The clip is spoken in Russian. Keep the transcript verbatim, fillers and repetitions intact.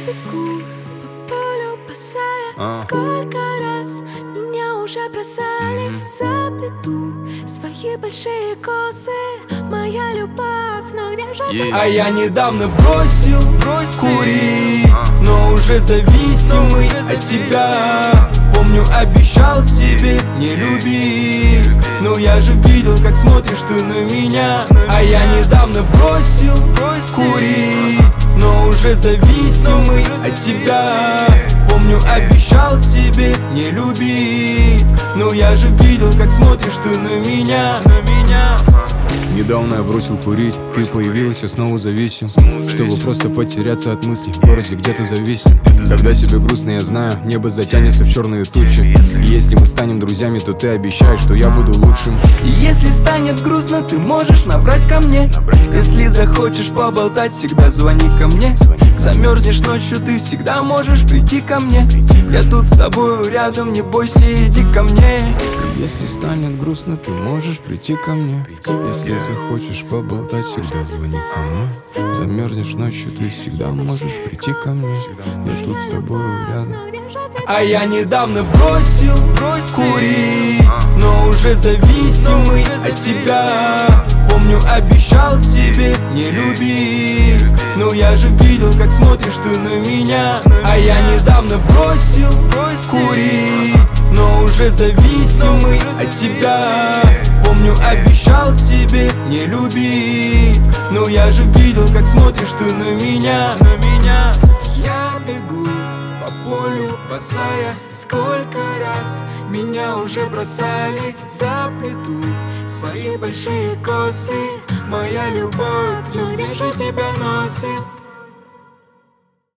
бегу по полю босая. а. Сколько раз меня уже бросали. Mm-hmm. Заплету свои большие косы. Моя любовь, но где же Yeah. ты? А я недавно бросил, бросил курить, а. но уже зависимый от тебя. Помню, обещал себе не любить, но я же видел, как смотришь ты на меня. А я недавно бросил, бросил курить, но уже зависимый от тебя. Помню, обещал себе не любить, но я же видел, как смотришь ты на меня, на меня. Недавно я бросил курить, ты появилась, я снова зависим. Чтобы просто потеряться от мыслей в городе, где ты зависнем. Когда тебе грустно, я знаю, небо затянется в черные тучи. И если мы станем друзьями, то ты обещаешь, что я буду лучшим. И если станет грустно, ты можешь набрать ко мне. Если захочешь поболтать, всегда звони ко мне. Замерзнешь ночью, ты всегда можешь прийти ко мне. Я тут с тобою рядом, не бойся, иди ко мне. Если станет грустно, ты можешь прийти ко мне. Если захочешь поболтать, всегда звони ко мне. Замерзнешь ночью, ты всегда можешь прийти ко мне. Я тут с тобой рядом. А я недавно бросил, бросил курить, но уже зависимый от тебя. Помню, обещал себе не любить, но я же видел, как смотришь ты на меня. А я недавно бросил, бросил курить, но уже зависимый от тебя. Помню, обещал себе не любить, но я же видел, как смотришь ты на меня, на меня. Я бегу по полю босая. Сколько раз меня уже бросали. Заплету свои большие косы. Моя любовь, ну где же тебя носит?